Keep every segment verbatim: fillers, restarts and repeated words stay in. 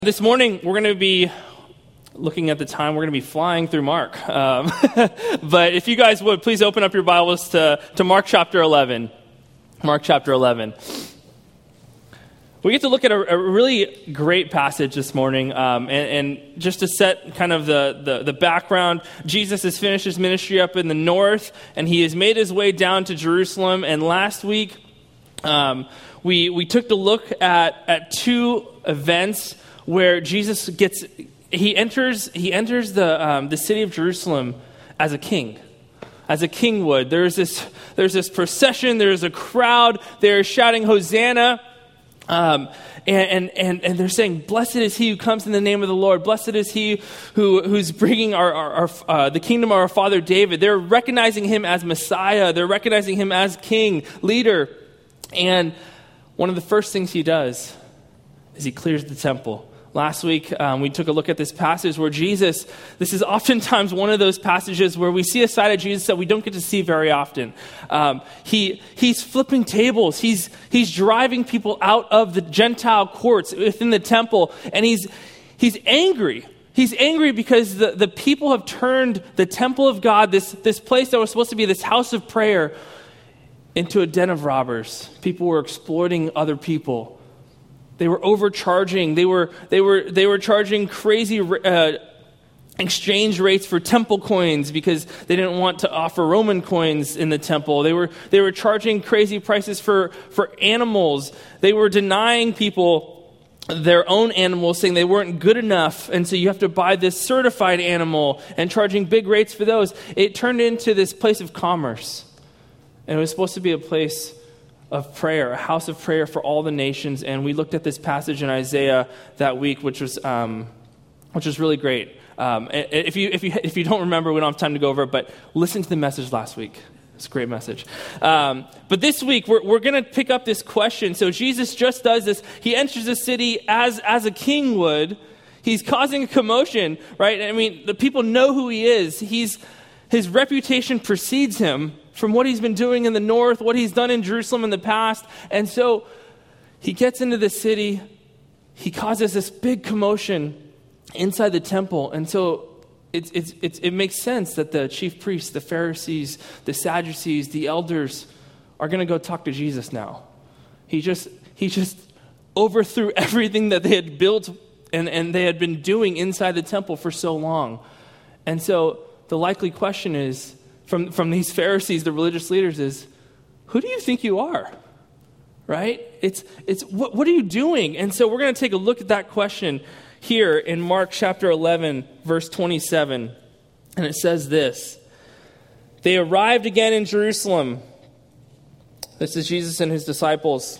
This morning, we're going to be looking at the time, we're going to be flying through Mark. Um, but if you guys would, please open up your Bibles to, to Mark chapter eleven. Mark chapter eleven. We get to look at a, a really great passage this morning. Um, and, and just to set kind of the, the, the background, Jesus has finished his ministry up in the north, and he has made his way down to Jerusalem. And last week, um, we, we took a look at, at two events where Jesus gets, he enters, he enters the um, the city of Jerusalem as a king, as a king would. There's this, there's this procession. There's a crowd. They're shouting Hosanna, um, and and and they're saying, "Blessed is he who comes in the name of the Lord. Blessed is he who who's bringing our, our, our uh, the kingdom of our father David." They're recognizing him as Messiah. They're recognizing him as king, leader, and one of the first things he does is he clears the temple. Last week, um, we took a look at this passage where Jesus, this is oftentimes one of those passages where we see a side of Jesus that we don't get to see very often. Um, he He's flipping tables. He's he's driving people out of the Gentile courts within the temple, and he's he's angry. He's angry because the, the people have turned the temple of God, this, this place that was supposed to be this house of prayer, into a den of robbers. People were exploiting other people. They were overcharging. They were they were they were charging crazy uh, exchange rates for temple coins because they didn't want to offer Roman coins in the temple. They were they were charging crazy prices for for animals. They were denying people their own animals, saying they weren't good enough, and so you have to buy this certified animal, and charging big rates for those. It turned into this place of commerce, and it was supposed to be a place of prayer, a house of prayer for all the nations. And we looked at this passage in Isaiah that week, which was um, which was really great. Um, if you if you if you don't remember, we don't have time to go over it, but listen to the message last week. It's a great message. Um, but this week, we're we're going to pick up this question. So Jesus just does this. He enters the city as as a king would. He's causing a commotion, right? I mean, the people know who he is. He's his reputation precedes him from what he's been doing in the north, what he's done in Jerusalem in the past. And so he gets into the city. He causes this big commotion inside the temple. And so it's, it's, it's, it makes sense that the chief priests, the Pharisees, the Sadducees, the elders are going to go talk to Jesus now. He just he just overthrew everything that they had built and, and they had been doing inside the temple for so long. And so the likely question is, From, from these Pharisees, the religious leaders, is, who do you think you are? Right? It's, it's what, what are you doing? And so we're going to take a look at that question here in Mark chapter eleven, verse twenty-seven. And it says this: They arrived again in Jerusalem. This is Jesus and his disciples.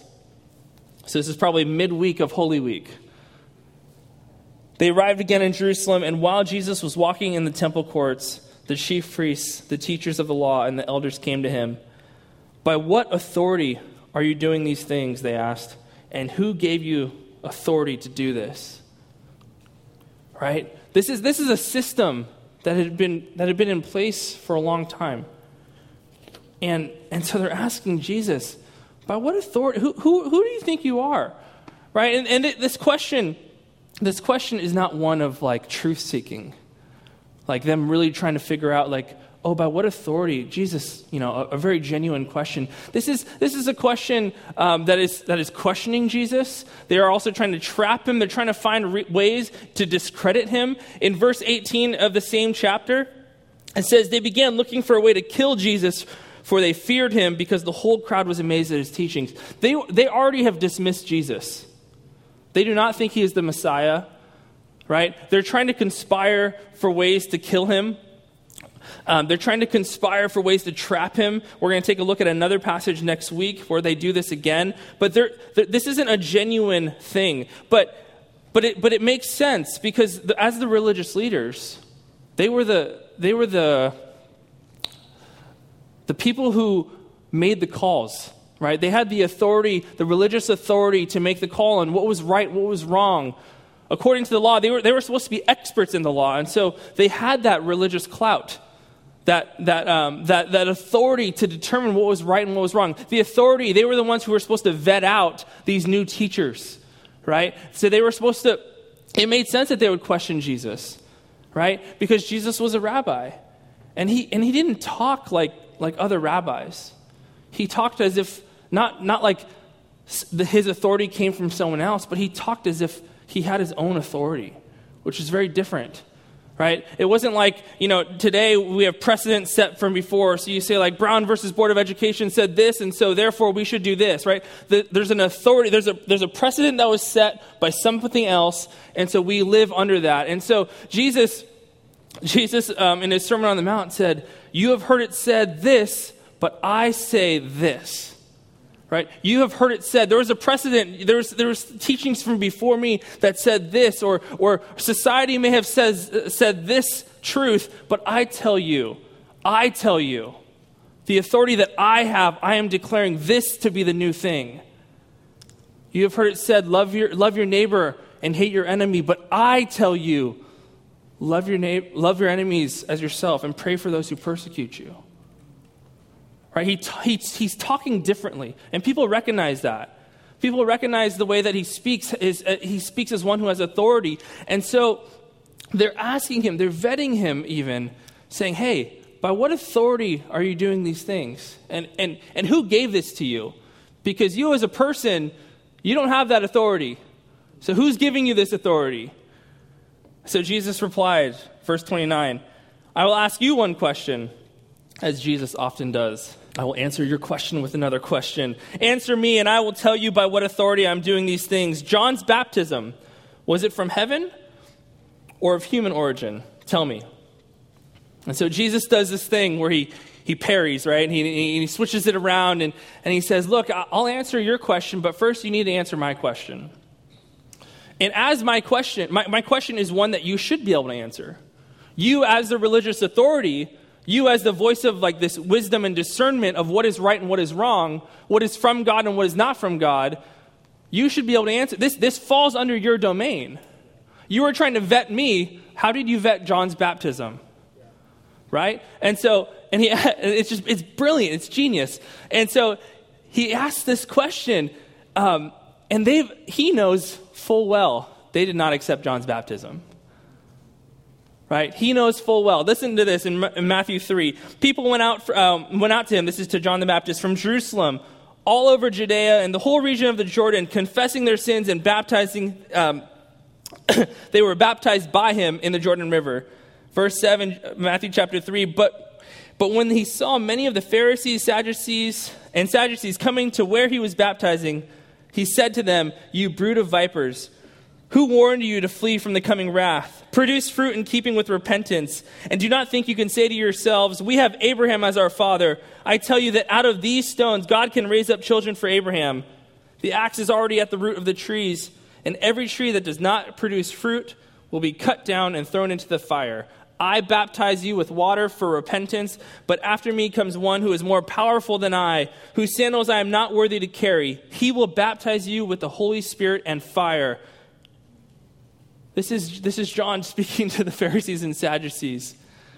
So this is probably midweek of Holy Week. They arrived again in Jerusalem, and while Jesus was walking in the temple courts, the chief priests, the teachers of the law, and the elders came to him. "By what authority are you doing these things?" they asked. "And who gave you authority to do this?" Right? This is this is a system that had been that had been in place for a long time. And and so they're asking Jesus, "By what authority? Who who who do you think you are?" Right? And and it, this question this question is not one of like truth seeking. Like them really trying to figure out, like, oh, by what authority? Jesus, you know, a, a very genuine question. This is this is a question um, that is that is questioning Jesus. They are also trying to trap him. They're trying to find re- ways to discredit him. In verse eighteen of the same chapter, it says, "They began looking for a way to kill Jesus, for they feared him because the whole crowd was amazed at his teachings." They they already have dismissed Jesus. They do not think he is the Messiah. Right? They're trying to conspire for ways to kill him. Um, they're trying to conspire for ways to trap him. We're going to take a look at another passage next week where they do this again. But they're, they're, this isn't a genuine thing. But but it but it makes sense because the, as the religious leaders, they were the they were the the people who made the calls. Right? They had the authority, the religious authority, to make the call on what was right, what was wrong. According to the law, they were they were supposed to be experts in the law, and so they had that religious clout, that that um, that that authority to determine what was right and what was wrong. The authority, they were the ones who were supposed to vet out these new teachers, right? So they were supposed to it made sense that they would question Jesus, right? Because Jesus was a rabbi. And he and he didn't talk like, like other rabbis. He talked as if, not, not like the, his authority came from someone else, but he talked as if he had his own authority, which is very different, right? It wasn't like, you know, today we have precedent set from before. So you say like Brown versus Board of Education said this, and so therefore we should do this, right? The, there's an authority, there's a there's a precedent that was set by something else, and so we live under that. And so Jesus, Jesus um, in his Sermon on the Mount said, "You have heard it said this, but I say this." Right? You have heard it said. There was a precedent. There was there was teachings from before me that said this, or or society may have says said this truth, but I tell you, I tell you, the authority that I have, I am declaring this to be the new thing. You have heard it said, love your love your neighbor and hate your enemy, but I tell you, love your neighbor, love your enemies as yourself, and pray for those who persecute you. Right? He, t- he he's talking differently, and people recognize that. People recognize the way that he speaks is uh, he speaks as one who has authority, and so they're asking him, they're vetting him, even saying, "Hey, by what authority are you doing these things? And and and who gave this to you? Because you as a person, you don't have that authority. So who's giving you this authority?" So Jesus replied, verse twenty-nine, "I will ask you one question, as Jesus often does. I will answer your question with another question. Answer me, and I will tell you by what authority I'm doing these things. John's baptism, was it from heaven or of human origin? Tell me." And so Jesus does this thing where he he parries, right? And he, he switches it around, and, and he says, "Look, I'll answer your question, but first you need to answer my question. And as my question, my, my question is one that you should be able to answer. You as the religious authority, you as the voice of like this wisdom and discernment of what is right and what is wrong, what is from God and what is not from God, you should be able to answer. This, this falls under your domain. You are trying to vet me. How did you vet John's baptism?" Right? And so, and he, it's just, it's brilliant. It's genius. And so he asks this question, um, and they he knows full well they did not accept John's baptism. Right? He knows full well. Listen to this in, in Matthew three. People went out, um, went out to him, this is to John the Baptist, from Jerusalem, all over Judea and the whole region of the Jordan, confessing their sins and baptizing, um, they were baptized by him in the Jordan River. Verse seven, Matthew chapter three, but, but when he saw many of the Pharisees, Sadducees, and Sadducees coming to where he was baptizing, he said to them, "You brood of vipers, who warned you to flee from the coming wrath? Produce fruit in keeping with repentance, and do not think you can say to yourselves, 'We have Abraham as our father.' I tell you that out of these stones God can raise up children for Abraham. The axe is already at the root of the trees, and every tree that does not produce fruit will be cut down and thrown into the fire. I baptize you with water for repentance, but after me comes one who is more powerful than I, whose sandals I am not worthy to carry. He will baptize you with the Holy Spirit and fire." This is this is John speaking to the Pharisees and Sadducees.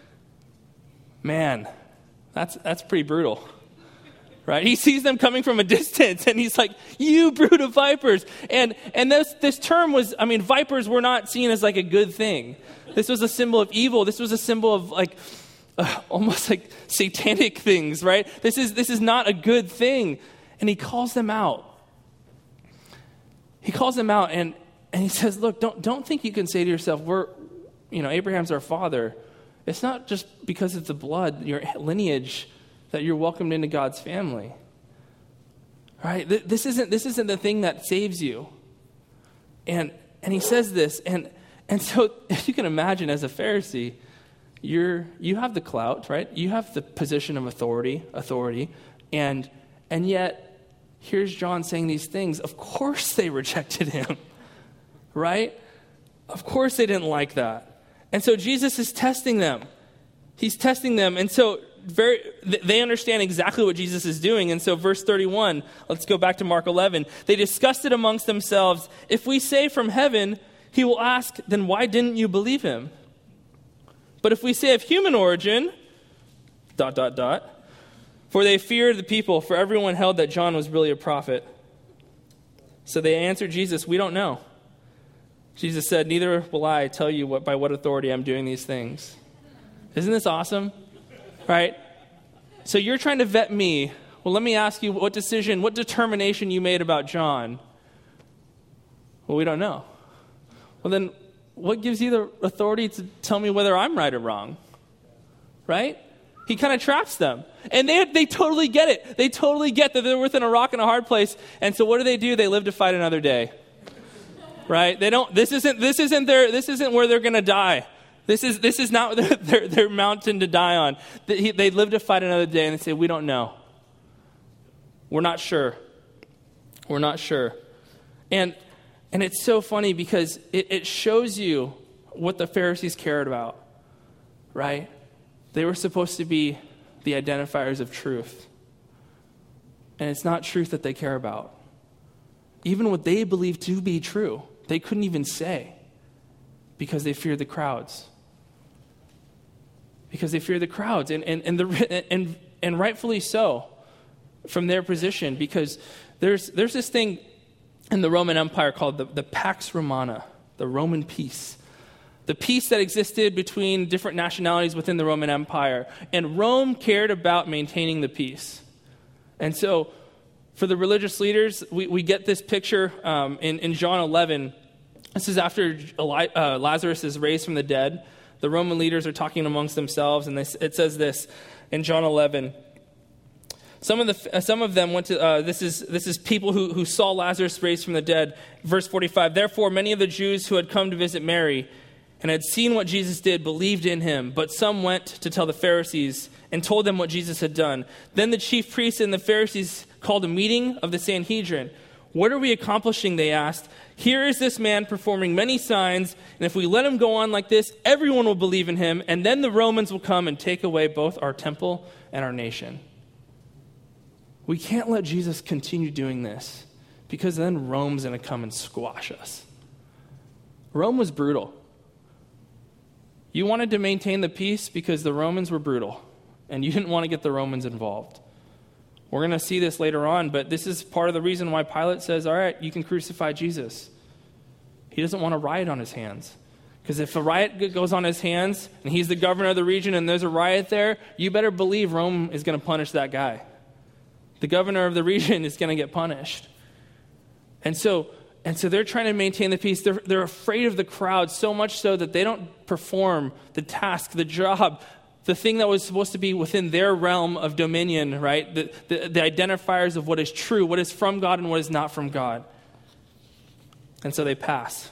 Man, that's that's pretty brutal, right? He sees them coming from a distance, and he's like, "You brood of vipers." And and this this term was, I mean, vipers were not seen as like a good thing. This was a symbol of evil. This was a symbol of like uh, almost like satanic things, right? This is this is not a good thing. And he calls them out. He calls them out, and And he says, "Look, don't don't think you can say to yourself, we're, you know, Abraham's our father. It's not just because of the blood, your lineage, that you're welcomed into God's family. Right? This isn't this isn't the thing that saves you." And and he says this, and and so if you can imagine, as a Pharisee, you're you have the clout, right? You have the position of authority, authority, and and yet here's John saying these things. Of course they rejected him. Right? Of course they didn't like that. And so Jesus is testing them. He's testing them. And so very, they understand exactly what Jesus is doing. And so verse thirty-one, let's go back to Mark eleven. They discussed it amongst themselves. "If we say from heaven, he will ask, then why didn't you believe him? But if we say of human origin, dot, dot, dot, for they feared the people, for everyone held that John was really a prophet." So they answered Jesus, "We don't know." Jesus said, neither will I tell you what by what authority I'm doing these things. Isn't this awesome? Right? So you're trying to vet me. Well, let me ask you what decision, what determination you made about John. Well, we don't know. Well, then what gives you the authority to tell me whether I'm right or wrong? Right? He kind of traps them. And they they totally get it. They totally get that they're within a rock and a hard place. And so what do they do? They live to fight another day. Right? They don't this isn't this isn't their this isn't where they're going to die. This is this is not their, their, their mountain to die on. They, they live to fight another day, and they say, we don't know. We're not sure. We're not sure. And and it's so funny because it, it shows you what the Pharisees cared about, right? They were supposed to be the identifiers of truth. And it's not truth that they care about. Even what they believe to be true, they couldn't even say because they feared the crowds. Because they fear the crowds, and and and, the, and and rightfully so, from their position. Because there's there's this thing in the Roman Empire called the, the Pax Romana, the Roman peace, the peace that existed between different nationalities within the Roman Empire, and Rome cared about maintaining the peace. And so, for the religious leaders, we, we get this picture um, in in John eleven. This is after Eli, uh, Lazarus is raised from the dead. The Roman leaders are talking amongst themselves, and they, it says this in John eleven. Some of the uh, some of them went to. Uh, this is this is people who who saw Lazarus raised from the dead. Verse forty-five. Therefore, many of the Jews who had come to visit Mary and had seen what Jesus did believed in him. But some went to tell the Pharisees and told them what Jesus had done. Then the chief priests and the Pharisees called a meeting of the Sanhedrin. What are we accomplishing? They asked. Here is this man performing many signs, and if we let him go on like this, everyone will believe in him, and then the Romans will come and take away both our temple and our nation. We can't let Jesus continue doing this, because then Rome's going to come and squash us. Rome was brutal. You wanted to maintain the peace because the Romans were brutal, and you didn't want to get the Romans involved. We're going to see this later on, but this is part of the reason why Pilate says, all right, you can crucify Jesus. He doesn't want a riot on his hands. Because if a riot goes on his hands, and he's the governor of the region, and there's a riot there, you better believe Rome is going to punish that guy. The governor of the region is going to get punished. And so and so they're trying to maintain the peace. They're, they're afraid of the crowd so much so that they don't perform the task, the job, the thing that was supposed to be within their realm of dominion, right? The, the, the identifiers of what is true, what is from God and what is not from God. And so they pass.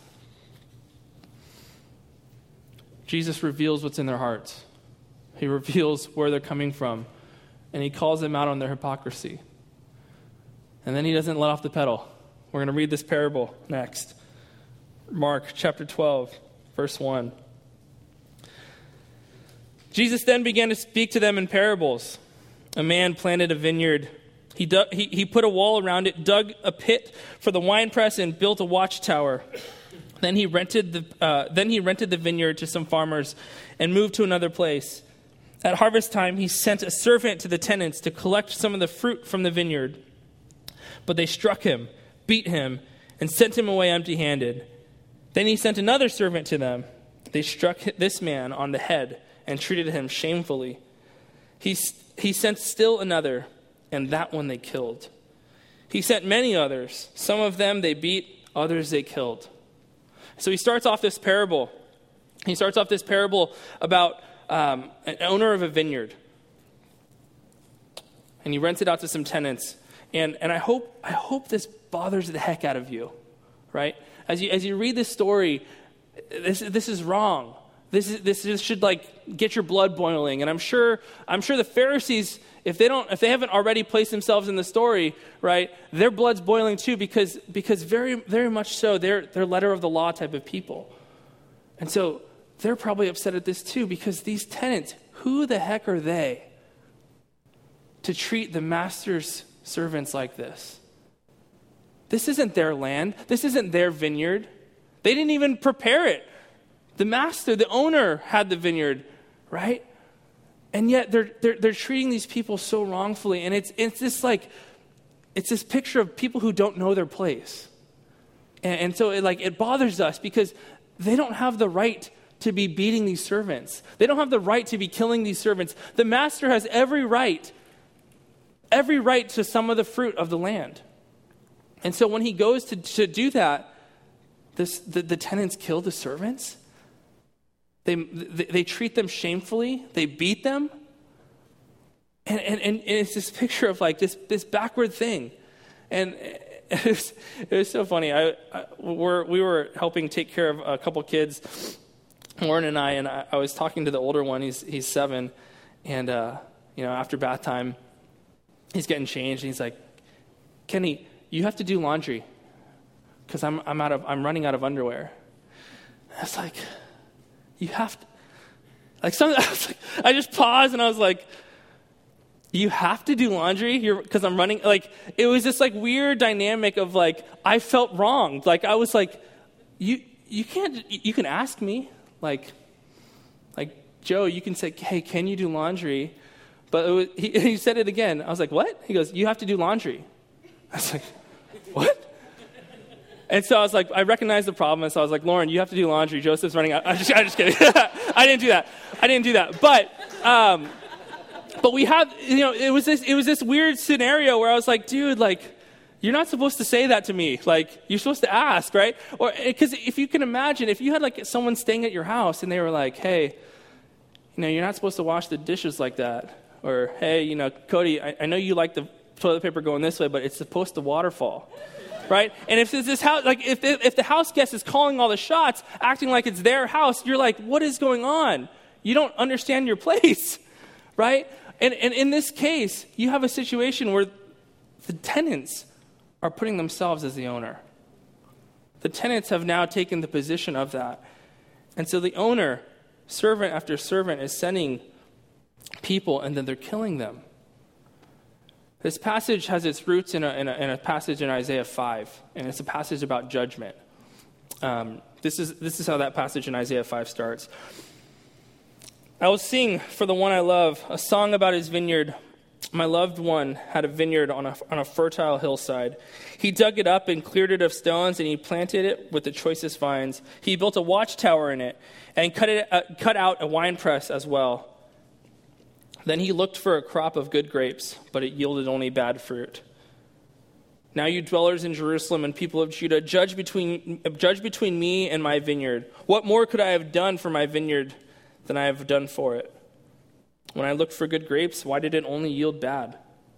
Jesus reveals what's in their hearts. He reveals where they're coming from. And he calls them out on their hypocrisy. And then he doesn't let off the pedal. We're going to read this parable next. Mark chapter twelve, verse one. Jesus then began to speak to them in parables. A man planted a vineyard. He, dug, he, he put a wall around it, dug a pit for the winepress, and built a watchtower. Then he rented the uh, then he rented the vineyard to some farmers and moved to another place. At harvest time, he sent a servant to the tenants to collect some of the fruit from the vineyard. But they struck him, beat him, and sent him away empty-handed. Then he sent another servant to them. They struck this man on the head and treated him shamefully. He, he sent still another, and that one they killed. He sent many others. Some of them they beat, others they killed. So he starts off this parable. He starts off this parable about um, an owner of a vineyard. And he rents it out to some tenants. And and I hope I hope this bothers the heck out of you, right? As you as you read this story, this this is wrong. This is this is, should like get your blood boiling. And I'm sure I'm sure the Pharisees, if they don't if they haven't already placed themselves in the story, right, their blood's boiling too, because because very very much so they're they're letter of the law type of people. And so they're probably upset at this too, because these tenants, who the heck are they to treat the master's servants like this? This isn't their land. This isn't their vineyard. They didn't even prepare it. The master, the owner had the vineyard, right? And yet they're they're they're treating these people so wrongfully. And it's it's this like it's this picture of people who don't know their place. And, and so it, like, it bothers us because they don't have the right to be beating these servants. They don't have the right to be killing these servants. The master has every right, every right to some of the fruit of the land. And so when he goes to, to do that, this, the, the tenants kill the servants. They, they they treat them shamefully. They beat them. And, and, and it's this picture of like this, this backward thing. And it was, it was so funny. I, I we're, we were helping take care of a couple kids, Lauren and I, and I, I was talking to the older one. He's he's seven. And, uh, you know, after bath time, he's getting changed. And he's like, Kenny, you have to do laundry because I'm I'm out of I'm running out of underwear. I was like, you have to, like some. I, was like, I just paused and I was like, you have to do laundry? You're because I'm running. Like it was this like weird dynamic of like I felt wronged. Like I was like, you you can't you can ask me like like Joe. You can say, hey, can you do laundry? But it was, he, he said it again. I was like, what? He goes, you have to do laundry. I was like, what? And so I was like, I recognized the problem. And so I was like, Lauren, you have to do laundry. Joseph's running out. I'm just, I'm just kidding. I didn't do that. I didn't do that. But, um, but we have, you know, it was this, it was this weird scenario where I was like, dude, like, you're not supposed to say that to me. Like, you're supposed to ask, right? Or, because if you can imagine, if you had like someone staying at your house and they were like, hey, you know, you're not supposed to wash the dishes like that. Or, hey, you know, Cody, I, I know you like the toilet paper going this way, but it's supposed to waterfall. Right? And if this house, like if if the house guest is calling all the shots, acting like it's their house, you're like, what is going on? You don't understand your place, right? And and in this case, you have a situation where the tenants are putting themselves as the owner. The tenants have now taken the position of that. And so the owner, servant after servant, is sending people and then they're killing them. This passage has its roots in a, in a, in a passage in Isaiah five, and it's a passage about judgment. Um, this is this is how that passage in Isaiah five starts. I will sing for the one I love a song about his vineyard. My loved one had a vineyard on a, on a fertile hillside. He dug it up and cleared it of stones, and he planted it with the choicest vines. He built a watchtower in it and cut it uh, cut out a winepress as well. Then he looked for a crop of good grapes, but it yielded only bad fruit. Now you dwellers in Jerusalem and people of Judah, judge between judge between me and my vineyard. What more could I have done for my vineyard than I have done for it? When I looked for good grapes, why did it only yield bad?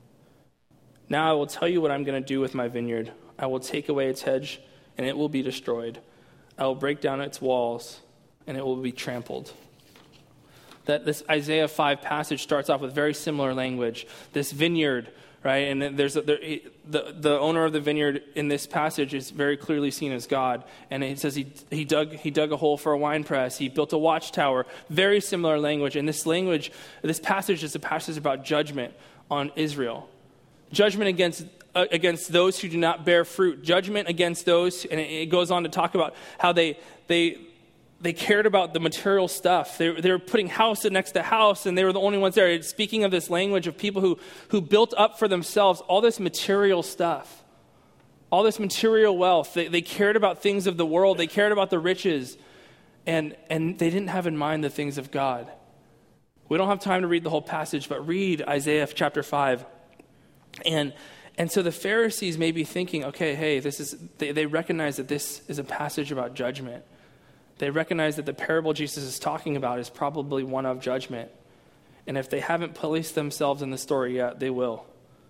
Now I will tell you what I'm going to do with my vineyard. I will take away its hedge, and it will be destroyed. I will break down its walls, and it will be trampled. That this Isaiah five passage starts off with very similar language. This vineyard, right? And there's a, there, the the owner of the vineyard in this passage is very clearly seen as God. And it says he he dug he dug a hole for a wine press. He built a watchtower. Very similar language. And this language, this passage is a passage about judgment on Israel, judgment against uh, against those who do not bear fruit, judgment against those. And it, it goes on to talk about how they they. They cared about the material stuff. They, they were putting house next to house, and they were the only ones there. It's speaking of this language of people who, who built up for themselves all this material stuff, all this material wealth. They, they cared about things of the world. They cared about the riches, and, and they didn't have in mind the things of God. We don't have time to read the whole passage, but read Isaiah chapter five. And and so the Pharisees may be thinking, okay, hey, this is they, they recognize that this is a passage about judgment. They recognize that the parable Jesus is talking about is probably one of judgment. And if they haven't placed themselves in the story yet, they will.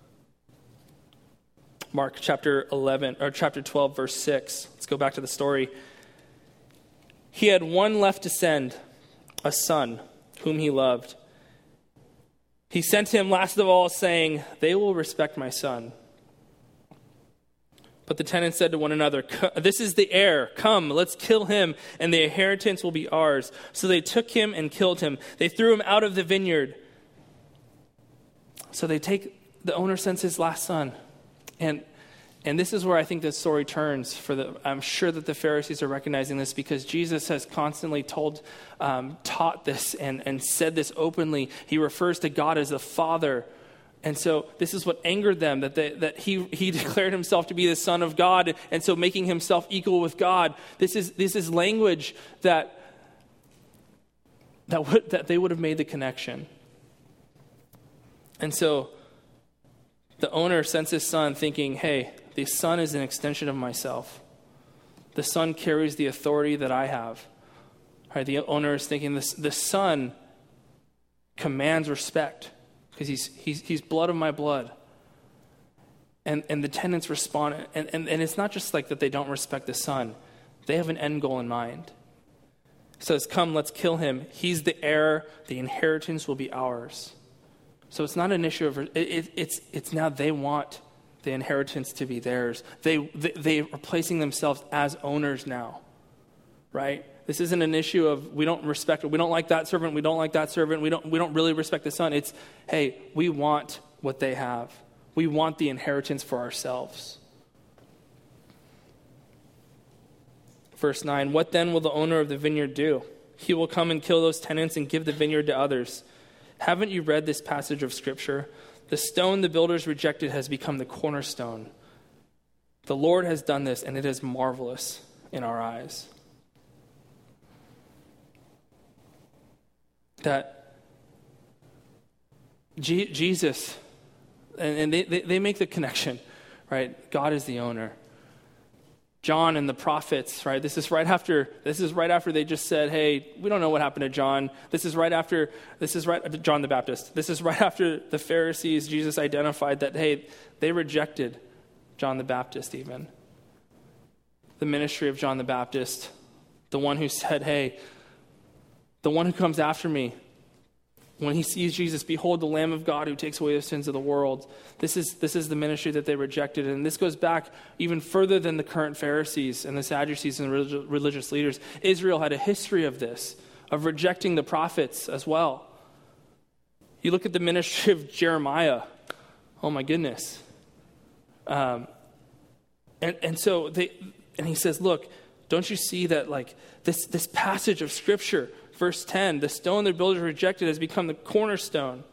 Mark chapter eleven, or chapter twelve, verse six. Let's go back to the story. He had one left to send, a son, whom he loved. He sent him last of all, saying, they will respect my son. But the tenants said to one another, this is the heir. Come, let's kill him, and the inheritance will be ours. So they took him and killed him. They threw him out of the vineyard. So they take, the owner sends his last son. And and this is where I think this story turns. For the, I'm sure that the Pharisees are recognizing this because Jesus has constantly told, um, taught this and, and said this openly. He refers to God as the Father And so this is what angered them, that they, that he he declared himself to be the Son of God, and so making himself equal with God. This is this is language that that would, that they would have made the connection. And so the owner sends his son thinking, hey, the son is an extension of myself. The son carries the authority that I have. Right? The owner is thinking this the son commands respect because he's he's he's blood of my blood. And and the tenants respond, and, and, and it's not just like that they don't respect the son. They have an end goal in mind. It says, come, let's kill him. He's the heir. The inheritance will be ours. So it's not an issue of, it, it, it's it's now they want the inheritance to be theirs. They, they, they are placing themselves as owners now, right? This isn't an issue of we don't respect, we don't like that servant, we don't like that servant, we don't we don't really respect the son. It's, hey, we want what they have. We want the inheritance for ourselves. Verse nine, what then will the owner of the vineyard do? He will come and kill those tenants and give the vineyard to others. Haven't you read this passage of Scripture? The stone the builders rejected has become the cornerstone. The Lord has done this, and it is marvelous in our eyes. That G- Jesus, and, and they, they, they make the connection, right? God is the owner. John and the prophets, right? This is right after, this is right after they just said, hey, we don't know what happened to John. This is right after, this is right, John the Baptist. This is right after the Pharisees, Jesus identified that, hey, they rejected John the Baptist even. The ministry of John the Baptist, the one who said, hey, the one who comes after me, when he sees Jesus, behold the Lamb of God who takes away the sins of the world. This is this is the ministry that they rejected. And this goes back even further than the current Pharisees and the Sadducees and the religious leaders. Israel had a history of this, of rejecting the prophets as well. You look at the ministry of Jeremiah. Oh my goodness. Um, and, and so they, and he says, look, don't you see that like this, this passage of Scripture, verse ten, the stone the builders rejected has become the cornerstone.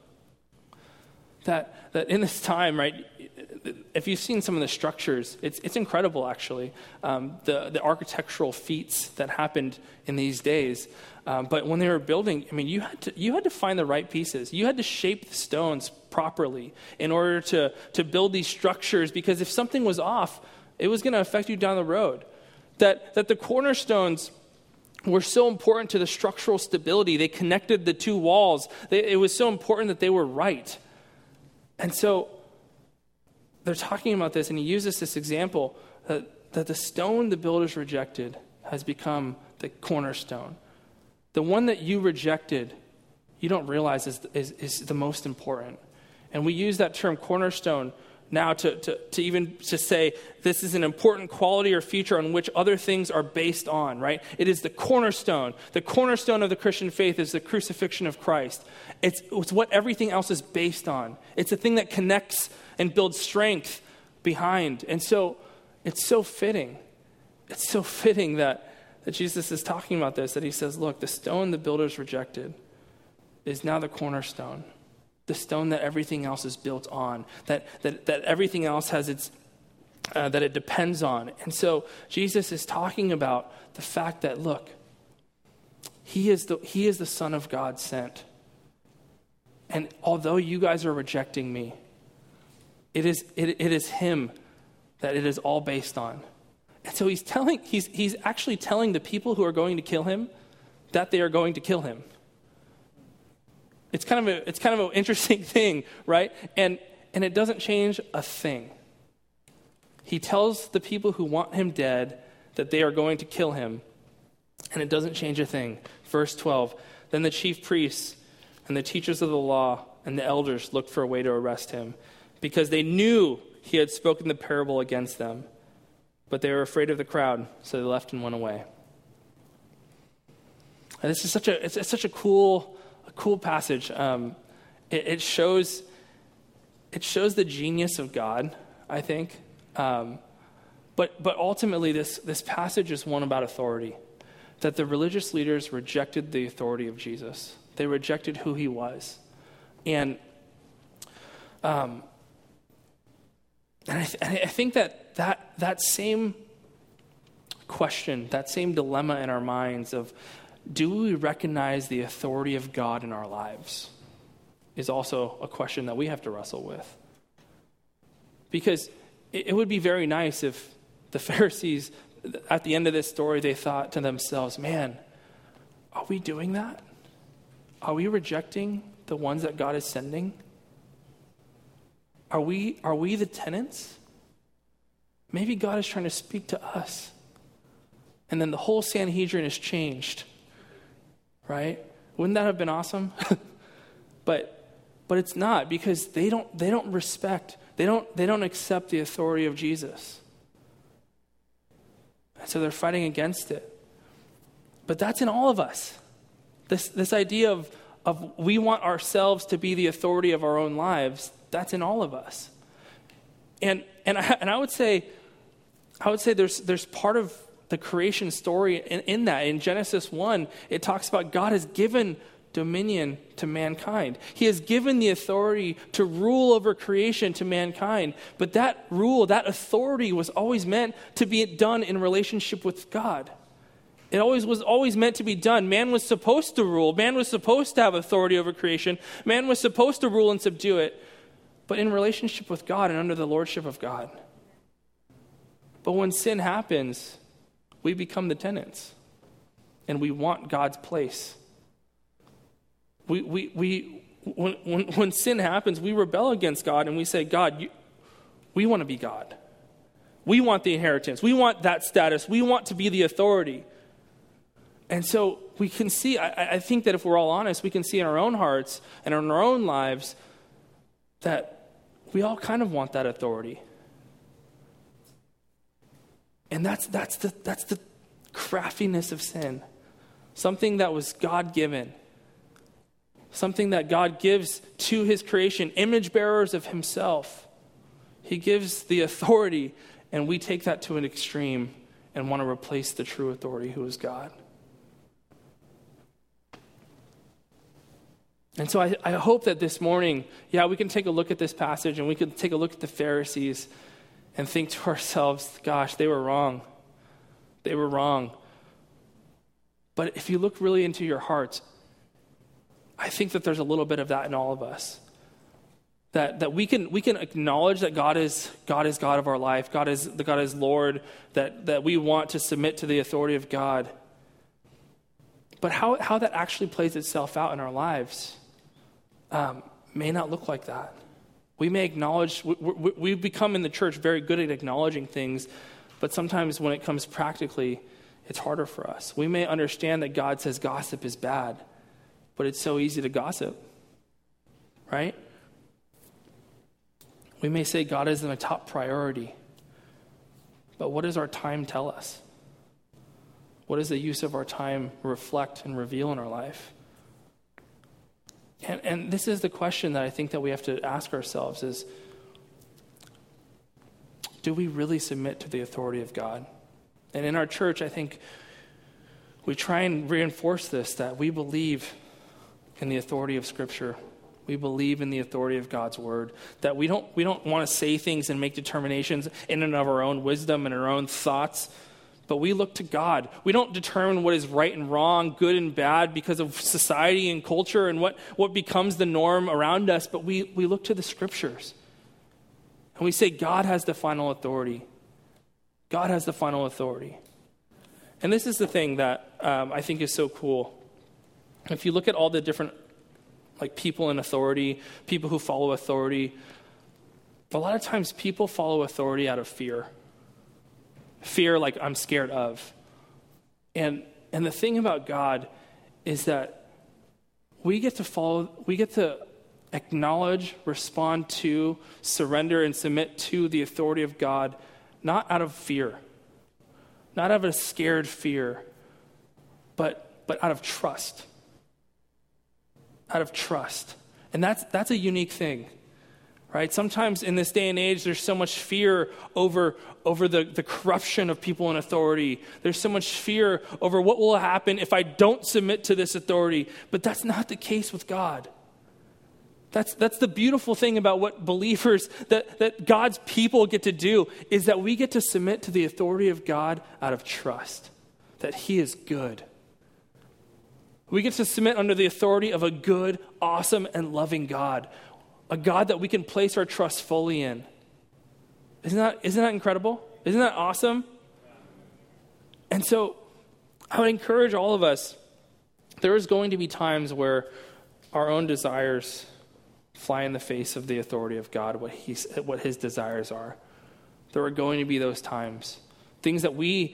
That that in this time, right, if you've seen some of the structures, it's it's incredible actually, um, the, the architectural feats that happened in these days. Um, but when they were building, I mean, you had to you had to find the right pieces. You had to shape the stones properly in order to, to build these structures, because if something was off, it was going to affect you down the road. That that the cornerstones were so important to the structural stability. They connected the two walls. They, it was so important that they were right. And so they're talking about this, and he uses this example that, that the stone the builders rejected has become the cornerstone. The one that you rejected, you don't realize is, is, is the most important. And we use that term cornerstone now to, to, to even to say this is an important quality or feature on which other things are based on, right? It is the cornerstone. The cornerstone of the Christian faith is the crucifixion of Christ. It's, it's what everything else is based on. It's the thing that connects and builds strength behind. And so it's so fitting. It's so fitting that, that Jesus is talking about this, that he says, look, the stone the builders rejected is now the cornerstone. The stone that everything else is built on, that that, that everything else has its, uh, that it depends on. And so Jesus is talking about the fact that, look, he is the he is the Son of God sent. And although you guys are rejecting me, it is it, it is him that it is all based on. And so he's telling he's he's actually telling the people who are going to kill him that they are going to kill him. It's kind of a, it's kind of an interesting thing, right? And and it doesn't change a thing. He tells the people who want him dead that they are going to kill him, and it doesn't change a thing. Verse twelve, then the chief priests and the teachers of the law and the elders looked for a way to arrest him, because they knew he had spoken the parable against them. But they were afraid of the crowd, so they left and went away. And this is such a it's, it's such a cool A cool passage. Um, it, it shows it shows the genius of God, I think. Um, but but ultimately, this this passage is one about authority. That the religious leaders rejected the authority of Jesus. They rejected who he was, and Um, and I, th- I think that, that that same question, that same dilemma in our minds of, do we recognize the authority of God in our lives, is also a question that we have to wrestle with. Because it, it would be very nice if the Pharisees, at the end of this story, they thought to themselves, man, are we doing that? Are we rejecting the ones that God is sending? Are we, are we the tenants? Maybe God is trying to speak to us. And then the whole Sanhedrin is changed. Right? Wouldn't that have been awesome? but but it's not, because they don't they don't respect, they don't they don't accept the authority of Jesus. And so they're fighting against it. But that's in all of us. This this idea of of we want ourselves to be the authority of our own lives, that's in all of us. And and I, and I would say I would say there's there's part of the creation story in, in that. In Genesis one, it talks about God has given dominion to mankind. He has given the authority to rule over creation to mankind. But that rule, that authority was always meant to be done in relationship with God. It always was always meant to be done. Man was supposed to rule. Man was supposed to have authority over creation. Man was supposed to rule and subdue it, but in relationship with God and under the lordship of God. But when sin happens, we become the tenants, and we want God's place. We, we, we, when, when, when sin happens, we rebel against God, and we say, God, you, we want to be God. We want the inheritance. We want that status. We want to be the authority. And so we can see, I, I think that if we're all honest, we can see in our own hearts and in our own lives that we all kind of want that authority. And that's that's the that's the craftiness of sin. Something that was God-given. Something that God gives to his creation, image bearers of himself. He gives the authority, and we take that to an extreme and want to replace the true authority, who is God. And so I, I hope that this morning, yeah, we can take a look at this passage and we can take a look at the Pharisees and think to ourselves, gosh, they were wrong. They were wrong. But if you look really into your hearts, I think that there's a little bit of that in all of us. That that we can we can acknowledge that God is God is God of our life. God is the God is Lord. That that we want to submit to the authority of God. But how how that actually plays itself out in our lives um, may not look like that. We may acknowledge, we, we, we've become in the church very good at acknowledging things, but sometimes when it comes practically, it's harder for us. We may understand that God says gossip is bad, but it's so easy to gossip, right? We may say God isn't a top priority, but what does our time tell us? What does the use of our time reflect and reveal in our life? And, and this is the question that I think that we have to ask ourselves is, do we really submit to the authority of God? And in our church, I think we try and reinforce this, that we believe in the authority of Scripture. We believe in the authority of God's word, that we don't we don't want to say things and make determinations in and of our own wisdom and our own thoughts, but we look to God. We don't determine what is right and wrong, good and bad because of society and culture and what, what becomes the norm around us, but we, we look to the Scriptures. And we say God has the final authority. God has the final authority. And this is the thing that um, I think is so cool. If you look at all the different like people in authority, people who follow authority, a lot of times people follow authority out of fear. Fear like I'm scared of. And and the thing about God is that we get to follow, we get to acknowledge, respond to, surrender, and submit to the authority of God, not out of fear, not out of a scared fear, but but out of trust. Out of trust. And that's that's a unique thing. Right? Sometimes in this day and age, there's so much fear over, over the, the corruption of people in authority. There's so much fear over what will happen if I don't submit to this authority. But that's not the case with God. That's, that's the beautiful thing about what believers, that, that God's people get to do, is that we get to submit to the authority of God out of trust, that he is good. We get to submit under the authority of a good, awesome, and loving God, a God that we can place our trust fully in. Isn't that, isn't that incredible? Isn't that awesome? And so I would encourage all of us, there is going to be times where our own desires fly in the face of the authority of God, what he's, what his desires are. There are going to be those times. Things that we,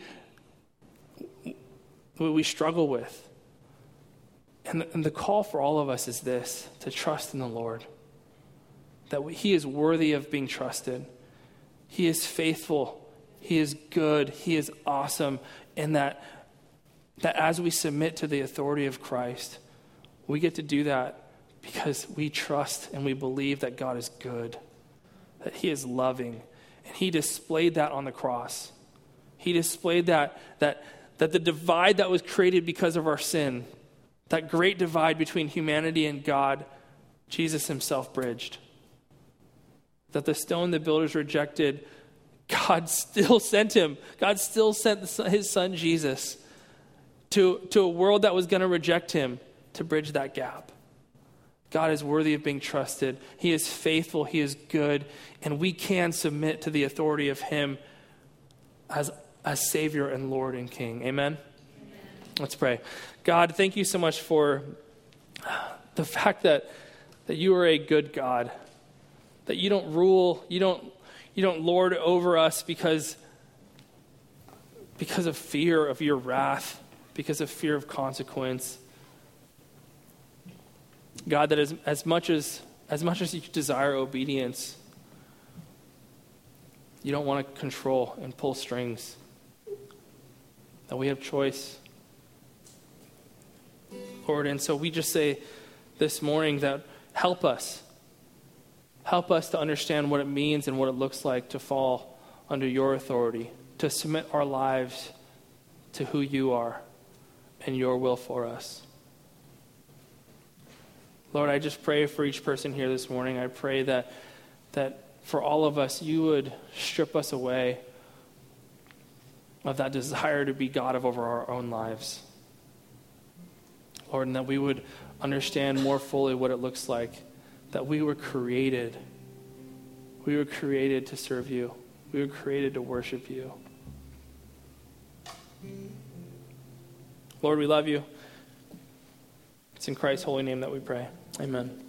we struggle with. And the, and the call for all of us is this, to trust in the Lord. That he is worthy of being trusted. He is faithful. He is good. He is awesome. And that, that as we submit to the authority of Christ, we get to do that because we trust and we believe that God is good, that he is loving. And he displayed that on the cross. He displayed that, that, that the divide that was created because of our sin, that great divide between humanity and God, Jesus himself bridged. That the stone the builders rejected, God still sent him. God still sent his son Jesus to, to a world that was going to reject him to bridge that gap. God is worthy of being trusted. He is faithful. He is good. And we can submit to the authority of him as, as Savior and Lord and King. Amen? Amen? Let's pray. God, thank you so much for the fact that, that you are a good God. That you don't rule, you don't, you don't lord over us because, because of fear of your wrath, because of fear of consequence. God, that as, as much as as much as you desire obedience, you don't want to control and pull strings. That we have choice. Lord, and so we just say this morning that help us. Help us to understand what it means and what it looks like to fall under your authority, to submit our lives to who you are and your will for us. Lord, I just pray for each person here this morning. I pray that that for all of us, you would strip us away of that desire to be God of over our own lives. Lord, and that we would understand more fully what it looks like that we were created. We were created to serve you. We were created to worship you. Lord, we love you. It's in Christ's holy name that we pray. Amen.